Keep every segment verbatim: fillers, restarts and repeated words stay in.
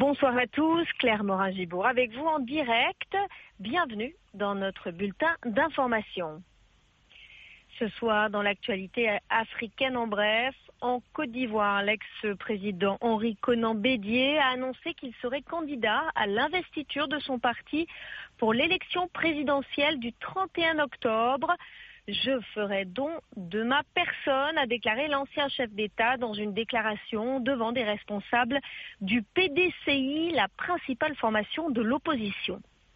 Bonsoir à tous, Claire Morin-Gibourg avec vous en direct. Bienvenue dans notre bulletin d'information. Ce soir, dans l'actualité africaine en bref, en Côte d'Ivoire, l'ex-président Henri Konan Bédié a annoncé qu'il serait candidat à l'investiture de son parti pour l'élection présidentielle du trente et un octobre. Je ferai don de ma personne, a déclaré l'ancien chef d'État dans une déclaration devant des responsables du P D C I, la principale formation de l'opposition.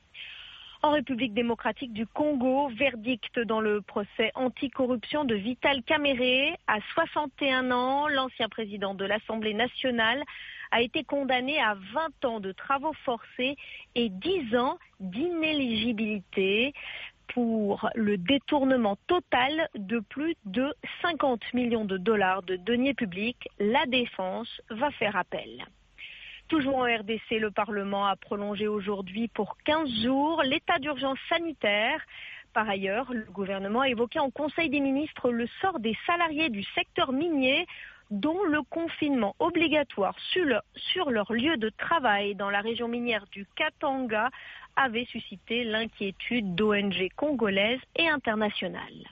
En République démocratique du Congo, verdict dans le procès anticorruption de Vital Kamerhe. À soixante et un ans, l'ancien président de l'Assemblée nationale a été condamné à vingt ans de travaux forcés et dix ans d'inéligibilité pour le détournement total de plus de cinquante millions de dollars de deniers publics. La défense va faire appel. Toujours en R D C, le Parlement a prolongé aujourd'hui pour quinze jours l'état d'urgence sanitaire. Par ailleurs, le gouvernement a évoqué en Conseil des ministres le sort des salariés du secteur minier dont le confinement obligatoire sur leur, sur leur lieu de travail dans la région minière du Katanga avait suscité l'inquiétude d'O N G congolaises et internationales.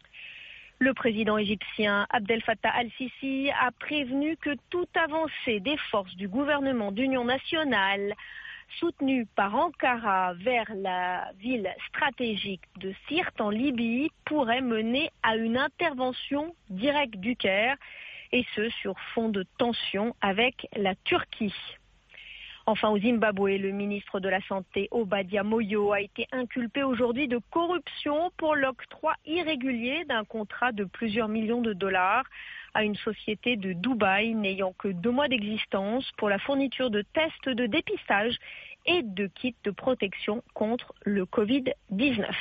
Le président égyptien Abdel Fattah al-Sisi a prévenu que toute avancée des forces du gouvernement d'union nationale soutenue par Ankara vers la ville stratégique de Sirte en Libye pourrait mener à une intervention directe du Caire, et ce sur fond de tension avec la Turquie. Enfin, au Zimbabwe, le ministre de la Santé, Obadia Moyo, a été inculpé aujourd'hui de corruption pour l'octroi irrégulier d'un contrat de plusieurs millions de dollars à une société de Dubaï n'ayant que deux mois d'existence pour la fourniture de tests de dépistage et de kits de protection contre le covid dix-neuf.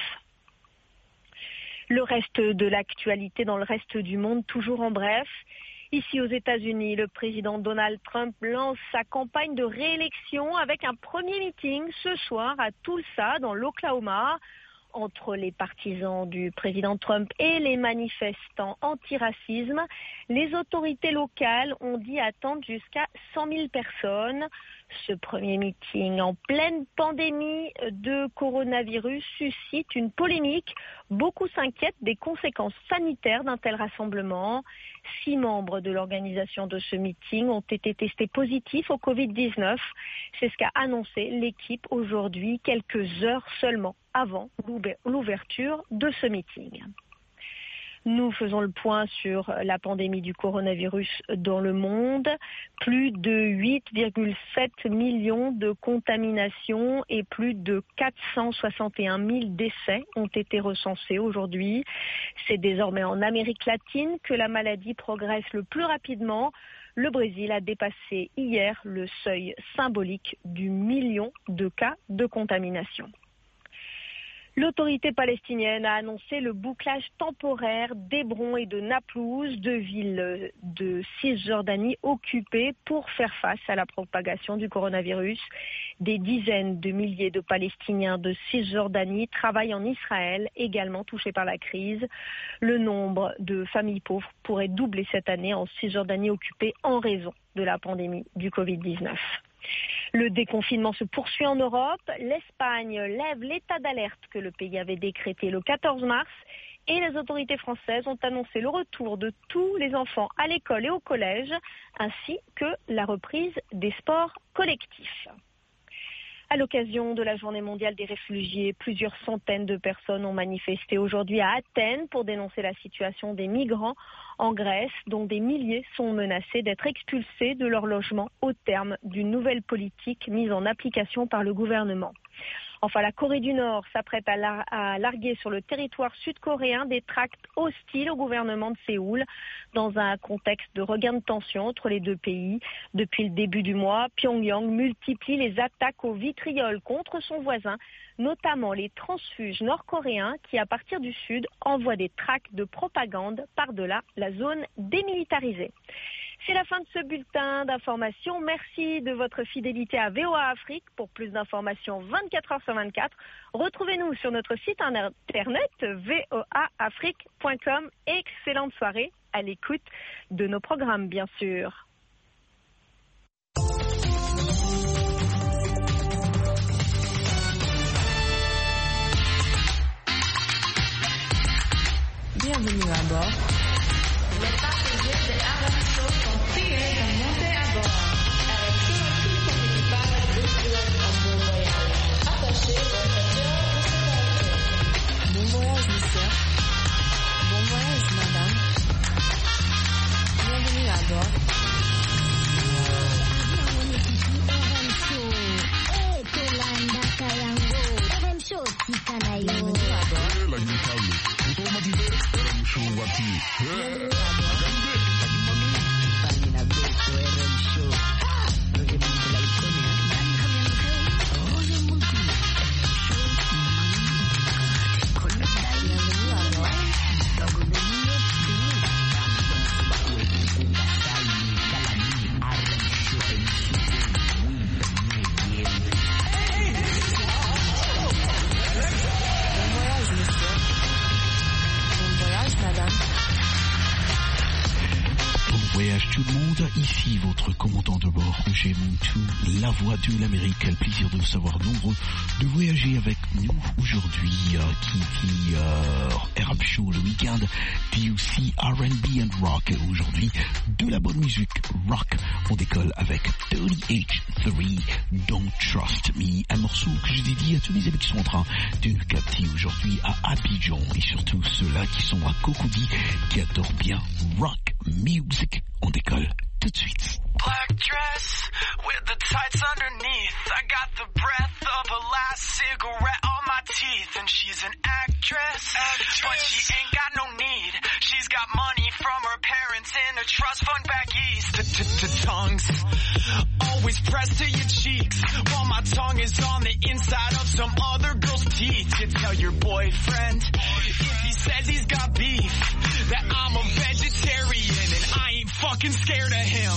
Le reste de l'actualité dans le reste du monde, toujours en bref. Ici aux États-Unis, le président Donald Trump lance sa campagne de réélection avec un premier meeting ce soir à Tulsa, dans l'Oklahoma. Entre les partisans du président Trump et les manifestants anti-racisme, les autorités locales ont dit attendre jusqu'à cent mille personnes. Ce premier meeting en pleine pandémie de coronavirus suscite une polémique. Beaucoup s'inquiètent des conséquences sanitaires d'un tel rassemblement. Six membres de l'organisation de ce meeting ont été testés positifs au covid dix-neuf. C'est ce qu'a annoncé l'équipe aujourd'hui, quelques heures seulement avant l'ouverture de ce meeting. Nous faisons le point sur la pandémie du coronavirus dans le monde. Plus de huit virgule sept millions de contaminations et plus de quatre cent soixante et un mille décès ont été recensés aujourd'hui. C'est désormais en Amérique latine que la maladie progresse le plus rapidement. Le Brésil a dépassé hier le seuil symbolique du million de cas de contamination. L'autorité palestinienne a annoncé le bouclage temporaire d'Hébron et de Naplouse, deux villes de Cisjordanie occupées pour faire face à la propagation du coronavirus. Des dizaines de milliers de Palestiniens de Cisjordanie travaillent en Israël, également touchés par la crise. Le nombre de familles pauvres pourrait doubler cette année en Cisjordanie occupée en raison de la pandémie du covid dix-neuf. Le déconfinement se poursuit en Europe. L'Espagne lève l'état d'alerte que le pays avait décrété le quatorze mars et les autorités françaises ont annoncé le retour de tous les enfants à l'école et au collège ainsi que la reprise des sports collectifs. À l'occasion de la Journée mondiale des réfugiés, plusieurs centaines de personnes ont manifesté aujourd'hui à Athènes pour dénoncer la situation des migrants en Grèce, dont des milliers sont menacés d'être expulsés de leur logement au terme d'une nouvelle politique mise en application par le gouvernement. Enfin, la Corée du Nord s'apprête à, lar- à larguer sur le territoire sud-coréen des tracts hostiles au gouvernement de Séoul dans un contexte de regain de tension entre les deux pays. Depuis le début du mois, Pyongyang multiplie les attaques au vitriol contre son voisin, notamment les transfuges nord-coréens qui, à partir du sud, envoient des tracts de propagande par-delà la zone démilitarisée. C'est la fin de ce bulletin d'information. Merci de votre fidélité à V O A Afrique. Pour plus d'informations vingt-quatre heures sur vingt-quatre, retrouvez-nous sur notre site internet v o a afrique point com. Excellente soirée à l'écoute de nos programmes, bien sûr. tout le monde, ici votre commandant de bord, Roger Montou, la voix de l'Amérique. Quel plaisir de vous savoir nombreux de voyager avec nous aujourd'hui. Euh, qui dit euh, Rap Show le week-end, dit aussi R and B and rock. Aujourd'hui, de la bonne musique rock. On décolle avec Tony H trois, Don't Trust Me, un morceau que je dédie à tous mes amis qui sont en train de nous capter aujourd'hui à Abidjan et surtout ceux-là qui sont à Cocody, qui adorent bien rock music. On décolle tout de suite. Black dress with the tights underneath. I got the breath of a last cigarette on my teeth. And she's an actress, actress, but she ain't got no need. She's got money from her parents in a trust fund back east. Tongues always pressed to your cheeks, while my tongue is on the inside of some other girl's teeth. You tell your boyfriend, if he says he's got beef, that I'm a vegetarian and I ain't fucking scared of him.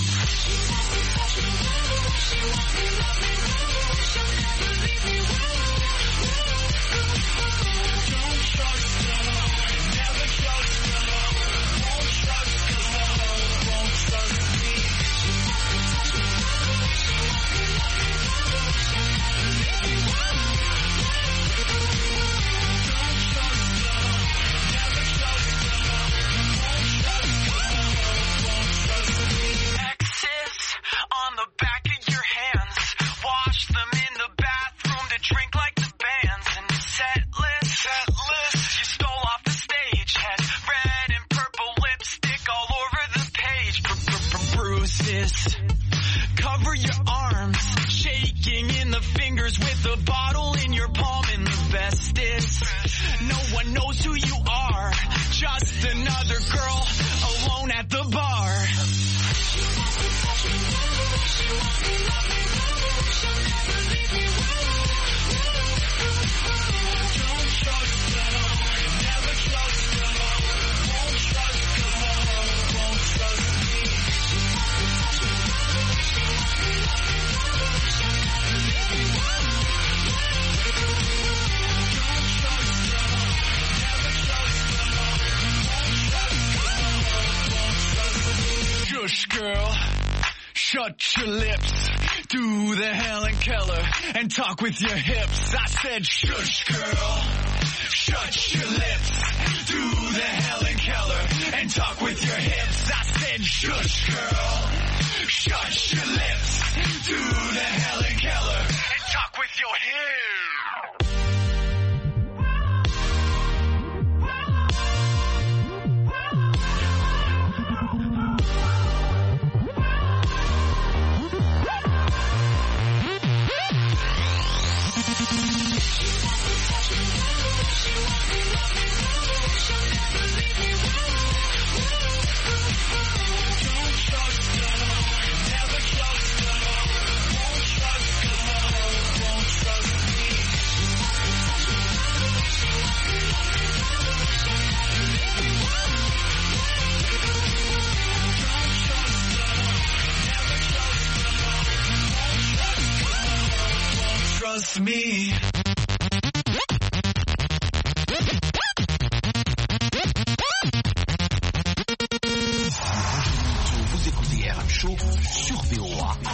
Cover your arms, shaking in the fingers with a bottle in your palm, and the best is no one knows who you are, just another girl alone at the bar. Shush, girl, shut your lips, do the Helen Keller and talk with your hips. I said shush, girl, shut your lips, do the Helen Keller and talk with your hips. I said shush, girl, shut your lips, do the Helen Keller and talk with your hips. Trust me. Vous écoutez R M Show sur V O A.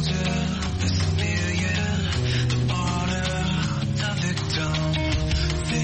There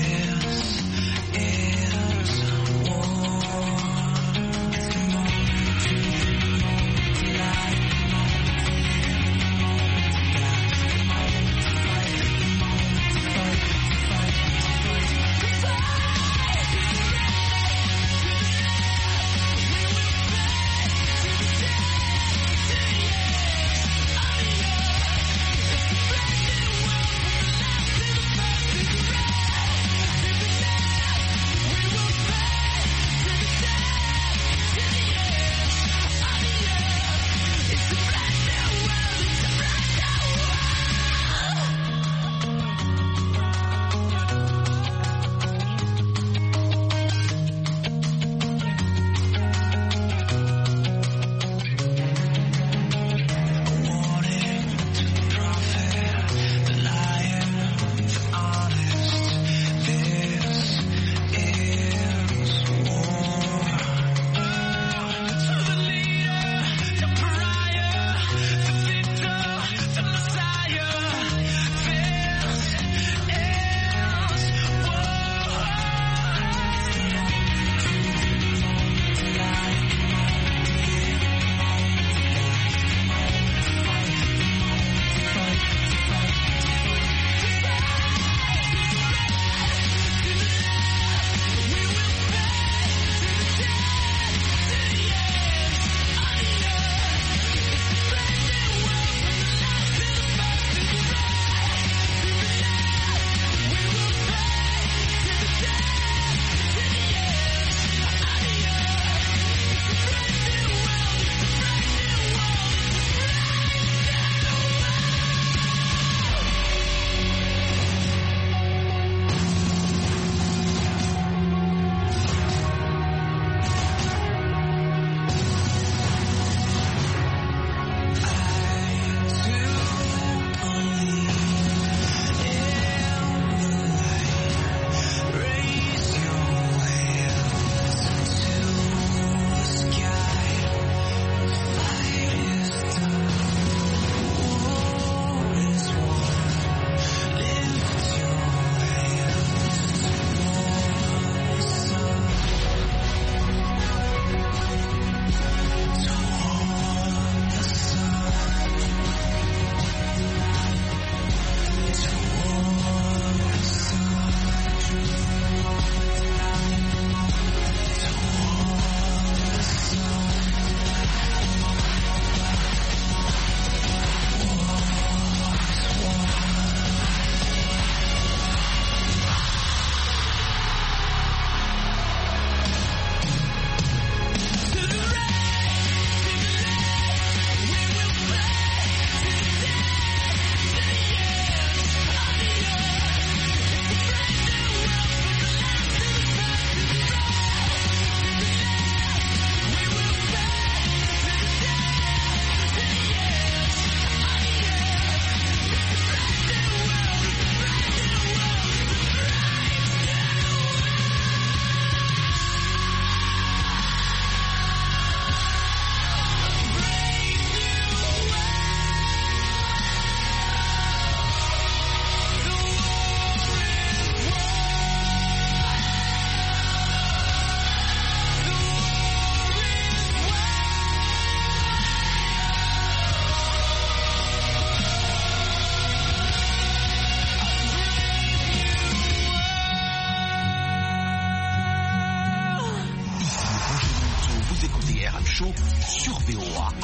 Show sur V O A.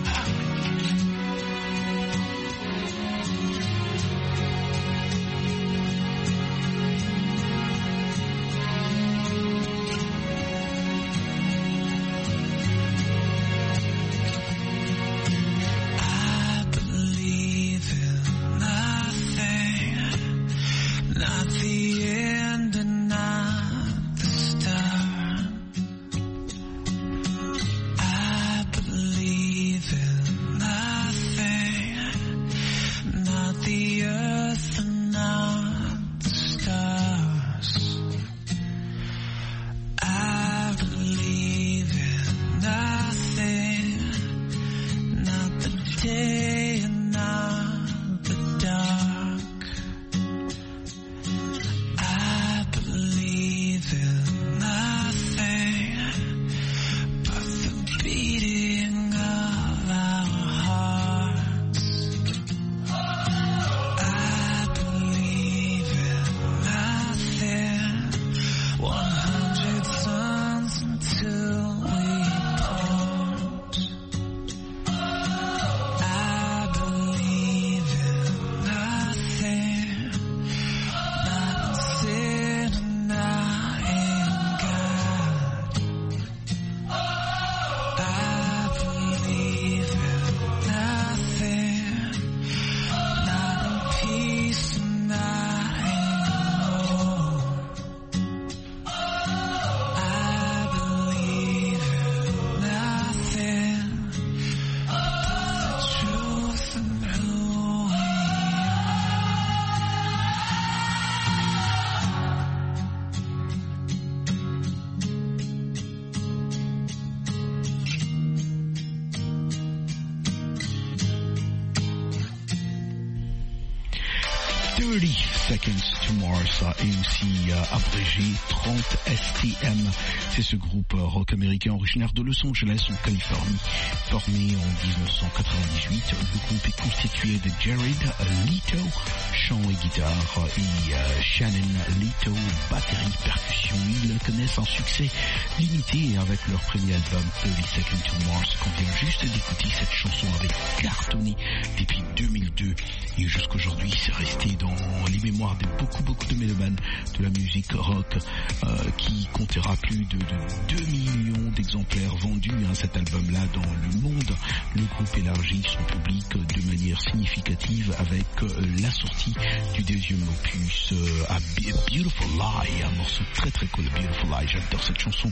thirty Seconds to Mars, et aussi euh, abrégé trente S T M. C'est ce groupe euh, rock américain originaire de Los Angeles en Californie. Formé en dix-neuf cent quatre-vingt-dix-huit, le groupe est constitué de Jared Leto, chant et guitare, et euh, Shannon Leto, batterie, percussion. Ils connaissent un succès limité avec leur premier album thirty Seconds to Mars. Qu'on vient juste d'écouter, cette chanson avait cartonné depuis deux mille deux et jusqu'aujourd'hui c'est resté dans les mémoires de beaucoup beaucoup de mélomanes de la musique rock, euh, qui comptera plus de, de deux millions d'exemplaires vendus, hein, cet album-là dans le monde. Le groupe élargit son public de manière significative avec euh, la sortie du deuxième opus, euh, à Beautiful Lie, un morceau très très cool, Beautiful Lie. J'adore cette chanson.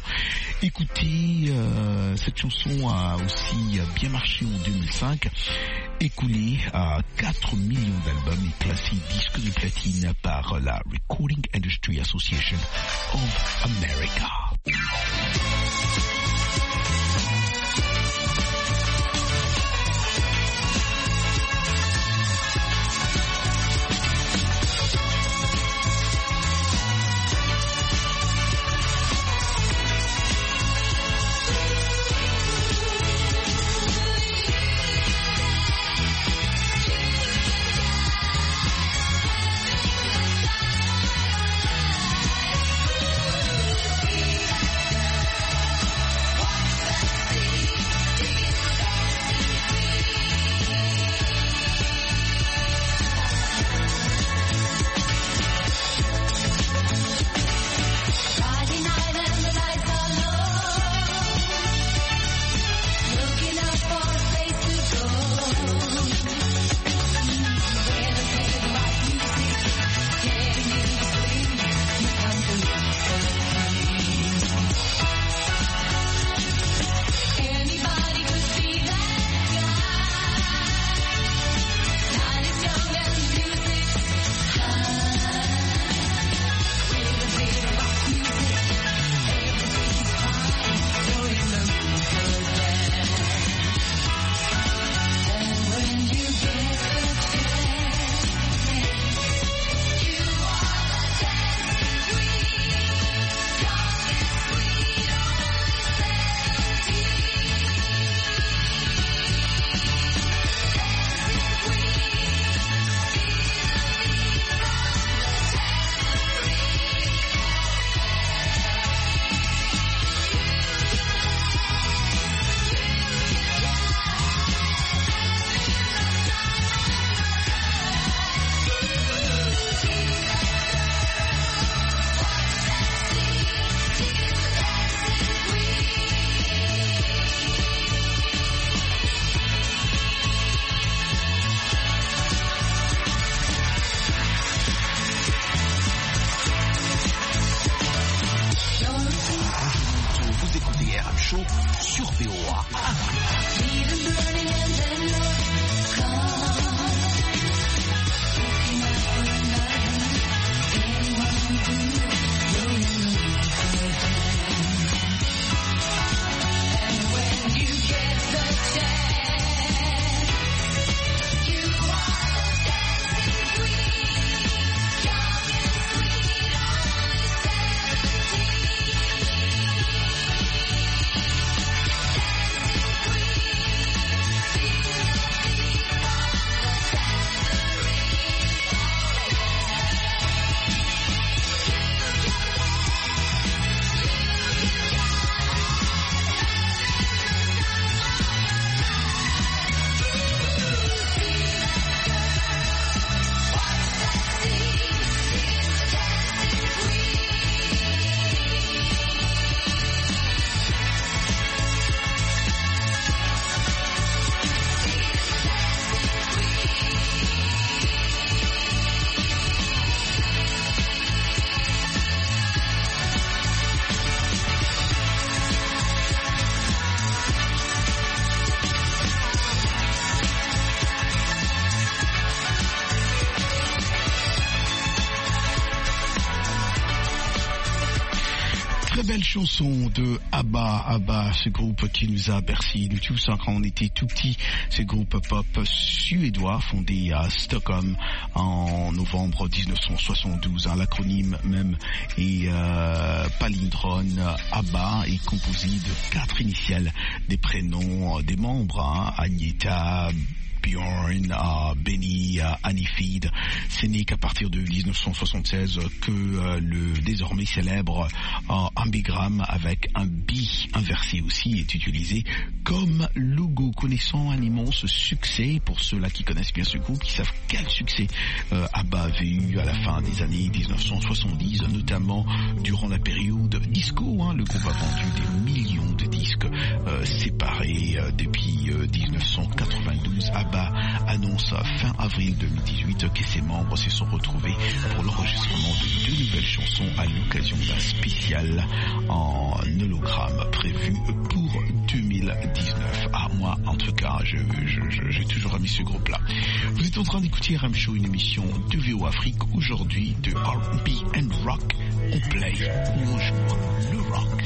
Écoutez, euh, cette chanson a aussi bien marché en deux mille cinq, écoulé à quatre millions d'albums et classé disque de platine par la Recording Industry Association of America. We'll be right back. belle chanson de Abba, Abba, ce groupe qui nous a bercé nous tous hein, quand on était tout petits, ce groupe pop suédois fondé à Stockholm en novembre dix-neuf cent soixante-douze. Hein, l'acronyme même est euh, palindrome. Abba est composé de quatre initiales des prénoms des membres, hein, Agneta, Björn, uh, Benny, uh, Anifid. Ce n'est qu'à partir de dix-neuf cent soixante-seize que uh, le désormais célèbre uh, ambigramme avec un bi inversé aussi est utilisé comme logo. Connaissant un immense succès pour ceux-là qui connaissent bien ce groupe, qui savent quel succès uh, Abba avait eu à la fin des années dix-neuf cent soixante-dix, notamment durant la période disco. Hein, le groupe a vendu des millions de disques uh, séparés uh, depuis uh, dix-neuf cent quatre-vingt-douze. Abba annonce fin avril deux mille dix-huit que ses membres se sont retrouvés pour l'enregistrement de deux nouvelles chansons à l'occasion d'un spécial en hologramme prévu pour deux mille dix-neuf. Ah, moi, en tout cas, je, je, je, j'ai toujours aimé ce groupe-là. Vous êtes en train d'écouter R M Show, une émission de V O Afrique, aujourd'hui de R and B and Rock. On play ou on joue le rock.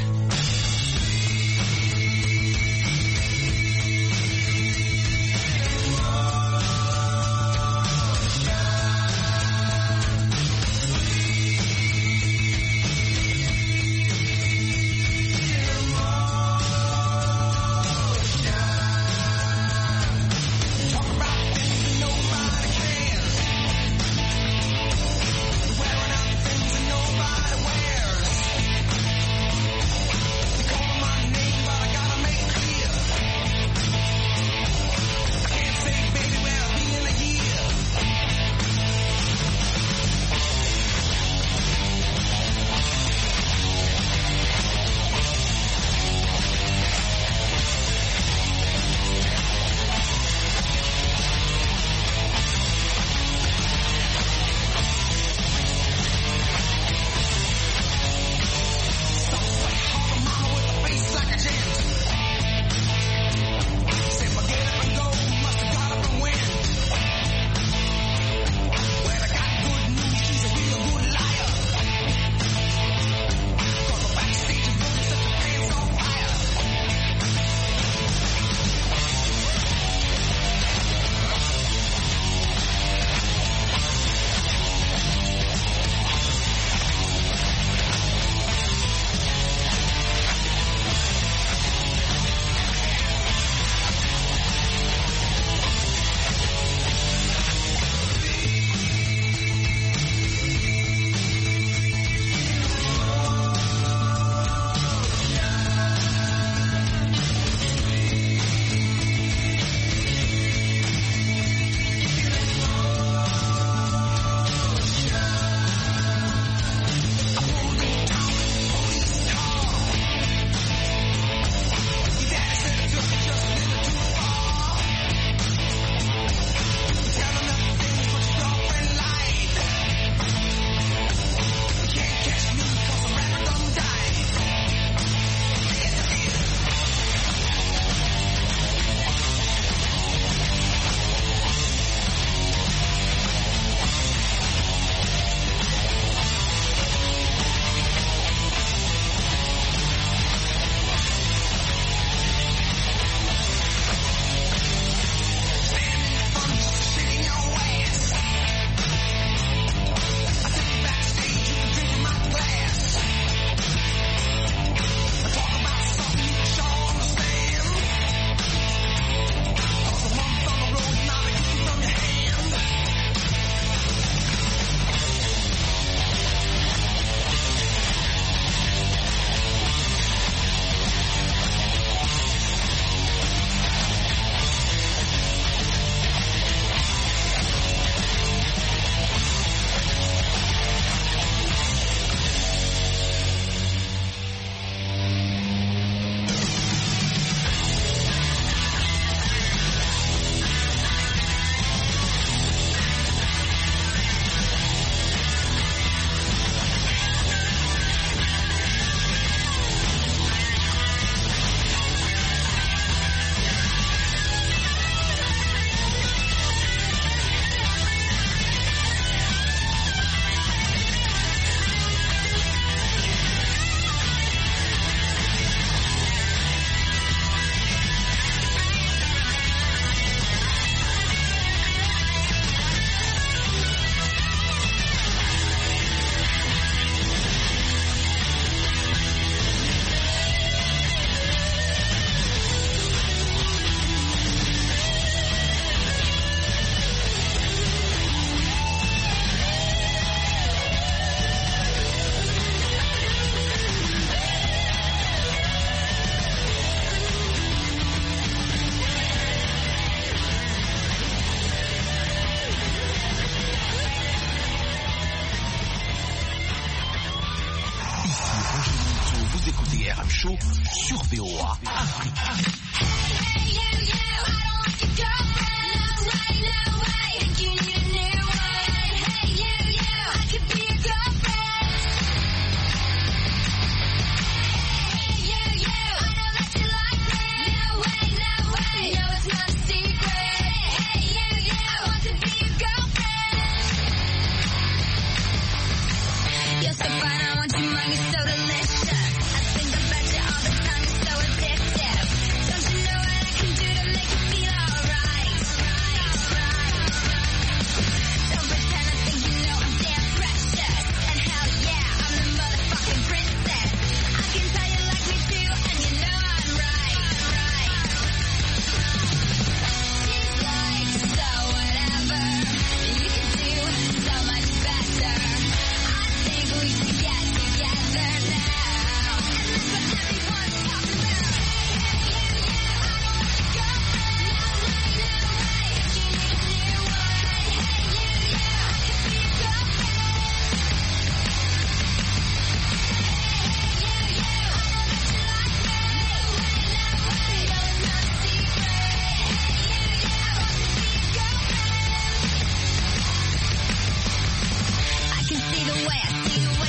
Wearing out things that nobody wears. écoutez R M Show sur V O A Afrique. Hey, you, you, I don't want your girlfriend. No way, no way. Think you need a new one. Hey, you, you, I could be your girlfriend. Hey, you, you, I know that you like me. No way, no way. No, it's not a secret. Hey, you, you, I want to be your girlfriend. You're so fine, I want you, man, you're so delicious. I think about you all the time, you're so addictive. Don't you know what I can do to make you feel alright? Don't pretend I think you know I'm damn precious. And hell yeah, I'm the motherfucking princess. I can tell you like me too, and you know I'm right. She's like, so whatever. You can do so much better. I think we should get together now. And that's what everyone's talking about. Hey, you, you, I don't want your girlfriend. No way, no way. If you need a new one. Hey, you, you, I could be your girlfriend. Hey, you, you, I know that you like me. No way, no way. No, it's not a secret. Hey, you, you, I want to be your girlfriend. I can see the way, I see the